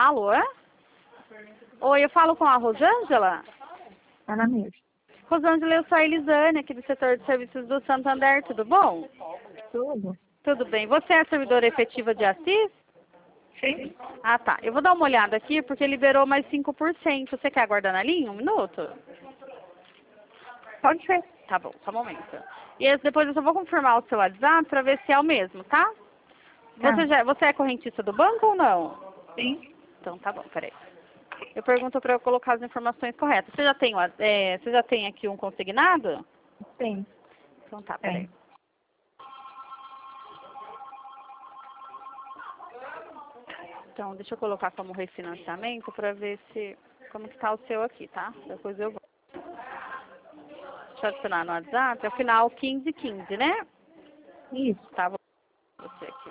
Alô, é? Oi, eu falo com a Rosângela? Ela mesmo. Rosângela, eu sou a Elisane, aqui do setor de serviços do Santander, tudo bom? Tudo? Tudo bem. Você é a servidora efetiva de Assis? Sim. Ah, tá. Eu vou dar uma olhada aqui, porque liberou mais 5%. Você quer aguardar na linha um minuto? Pode ser. Tá bom, só um momento. E depois eu só vou confirmar o seu WhatsApp para ver se é o mesmo, tá? Você é correntista do banco ou não? Sim. Então tá bom, peraí. Eu pergunto para eu colocar as informações corretas. Você já tem aqui um consignado? Sim. Então tá, peraí. Tem. Então, deixa eu colocar como refinanciamento para ver se como que tá o seu aqui, tá? Depois eu vou. Deixa eu adicionar no WhatsApp. É o final 1515, né? Isso. Tá, vou você aqui.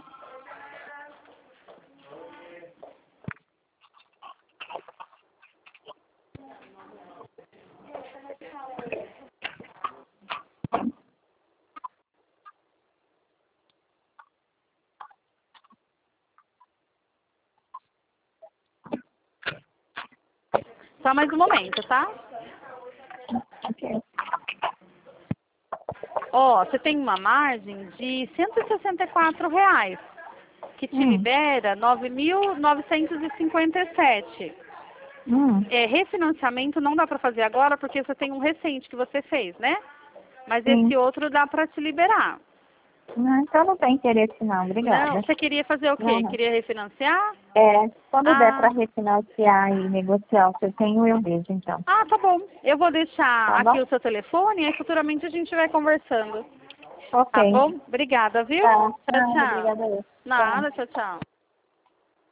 Só mais um momento, tá? Ok. Ó, você tem uma margem de R$ 164, que te libera 9.957. Refinanciamento não dá para fazer agora porque você tem um recente que você fez, né? Mas esse Sim. outro dá para te liberar. Não, então não tem interesse não, obrigada. Não, você queria fazer o Não, quê? não. Queria refinanciar? Quando der Ah, para refinanciar e negociar o que eu tenho, eu vejo então. tá bom. Eu vou deixar Tá aqui bom? o seu telefone e aí futuramente a gente vai conversando. Ok. Tá bom? Obrigada, viu? Tá. Tchau, Nada, tchau. obrigada eu. Tchau. Nada, tchau, tchau.